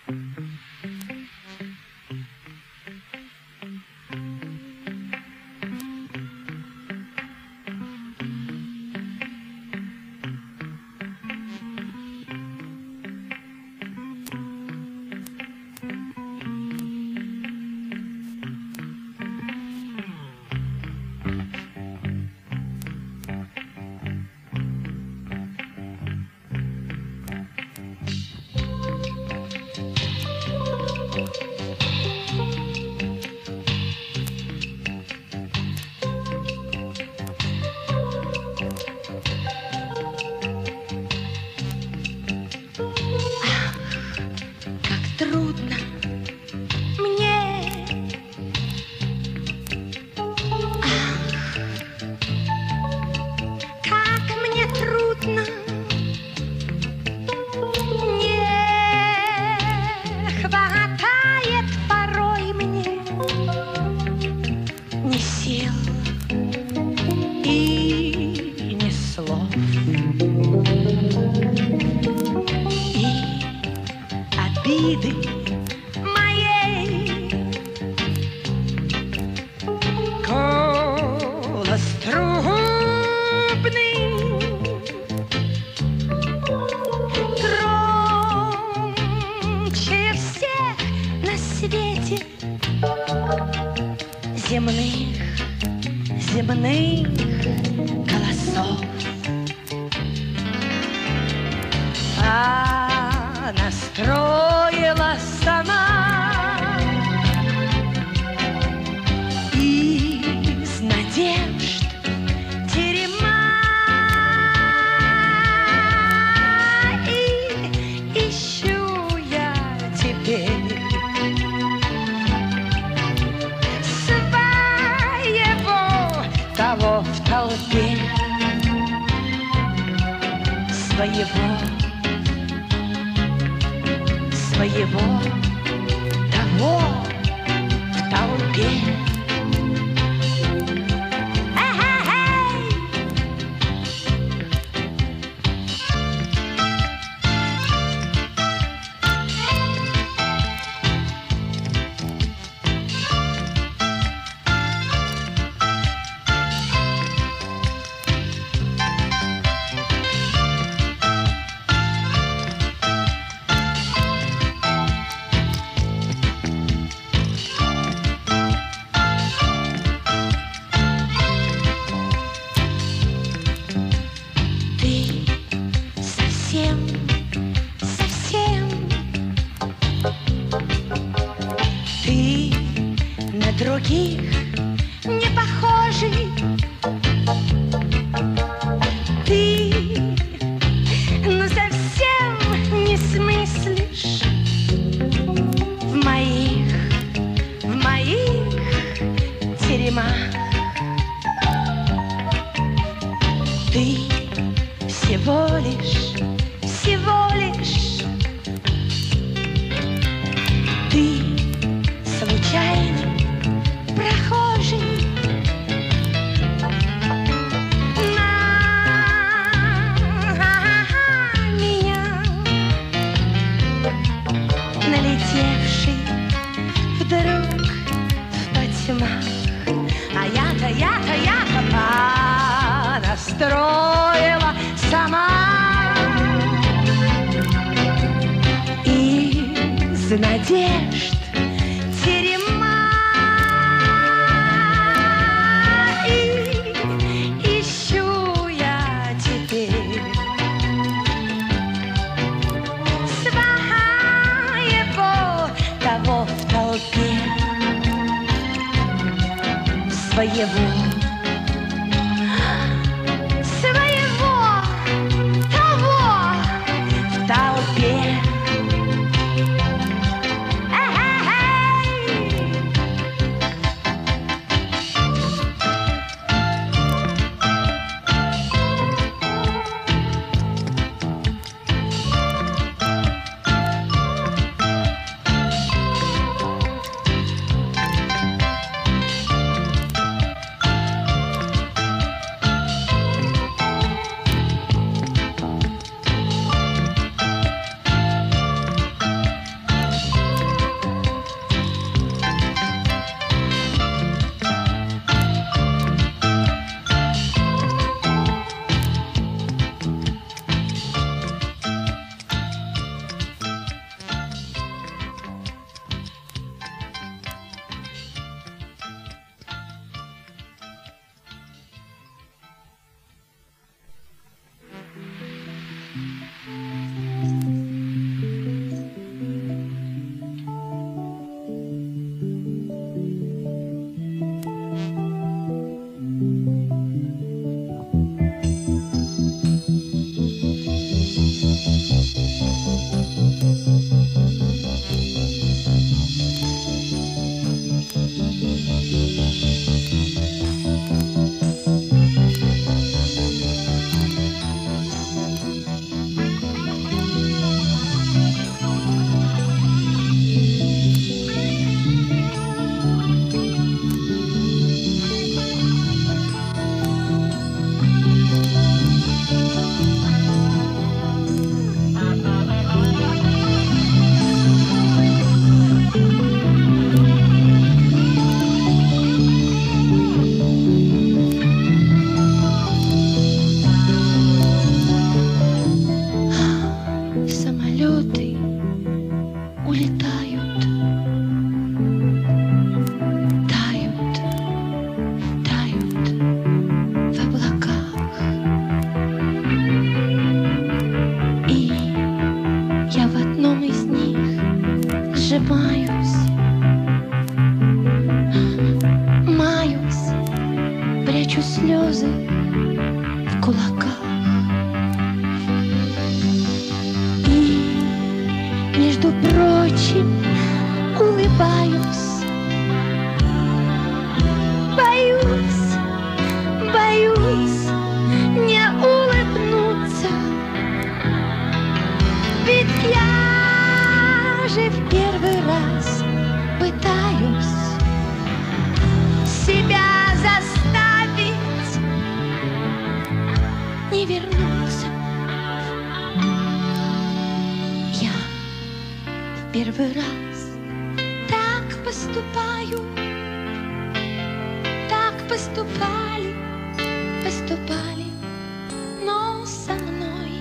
Трудно мне, как мне трудно, не хватает порой мне ни сил и ни слов, и обиды моей. Голос трубный громче всех на свете земных голосов. А настроила сама из надежд терема, и ищу я теперь своего, того в толпе, своего того в толпе. Ты на других не похожий, ты ну совсем не смыслишь в моих теремах. Ты всего лишь ты случайный прохожий на меня налетевший вдруг в потьмах. А я-то понастроила сама из надежд терема, и ищу я теперь своего, того в толпе, своего того в толпе. самолеты улетают, тают, тают в облаках. И я в одном из них сжимаюсь, маюсь, прячу слезы в кулаках. Между прочим, улыбаюсь, боюсь, боюсь не улыбнуться, ведь я же в первый раз пытаюсь себя заставить не вернуться. Первый раз так поступаю, так поступали, поступали, но со мной.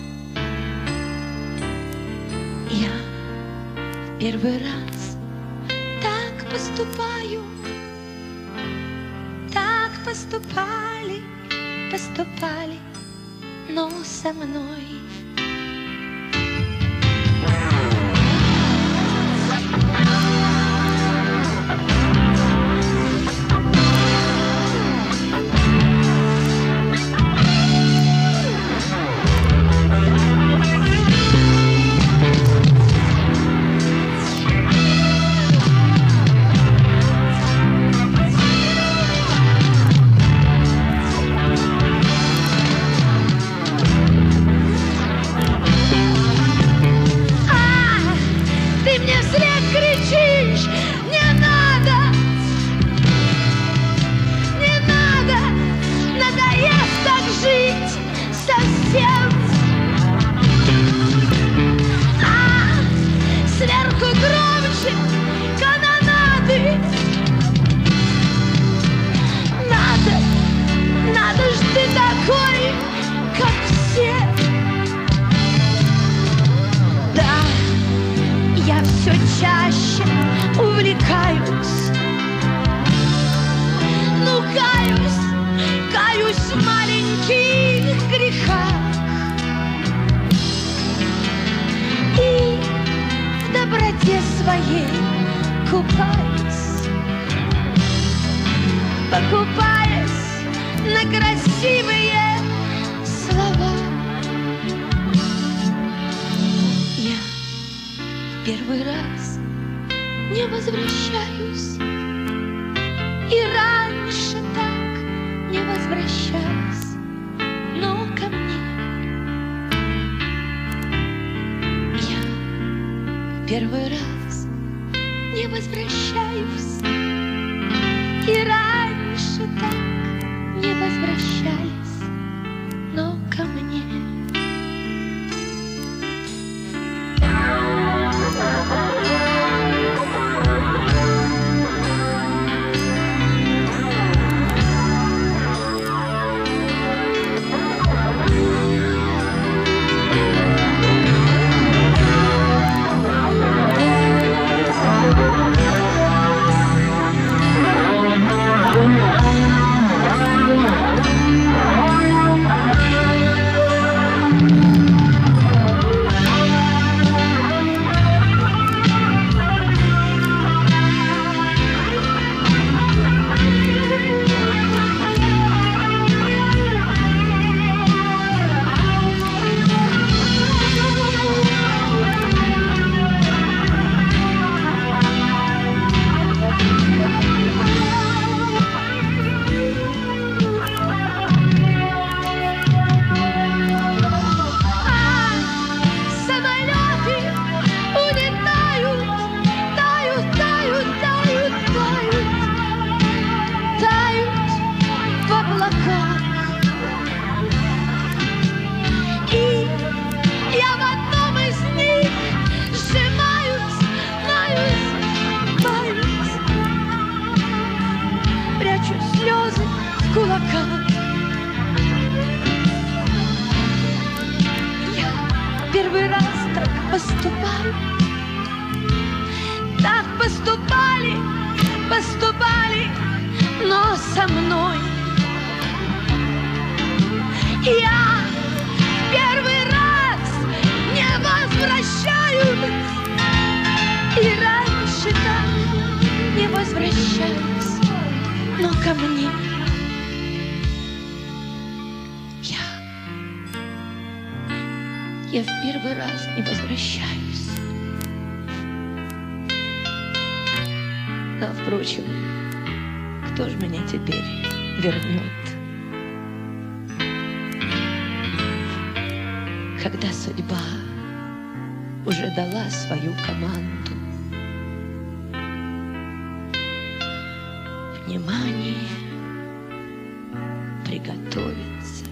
Я первый раз так поступаю, так поступали, поступали, но со мной. Сверху громче канонады. Надо ж ты такой, как все. Да, я все чаще увлекаюсь, ну каюсь в маленьких грехах. И в доброте своей купаюсь, покупаясь на красивые слова. Я в первый раз не возвращаюсь, и раньше так не возвращалась, но ко мне я в первый раз не возвращаюсь, и раньше так не возвращались, но ко мне. поступай. Так поступали, поступали, но со мной я первый раз не возвращаюсь, и раньше так не возвращаюсь, но ко мне я в первый раз не возвращаюсь. А впрочем, кто ж меня теперь вернет? Когда судьба уже дала свою команду. Внимание, приготовиться.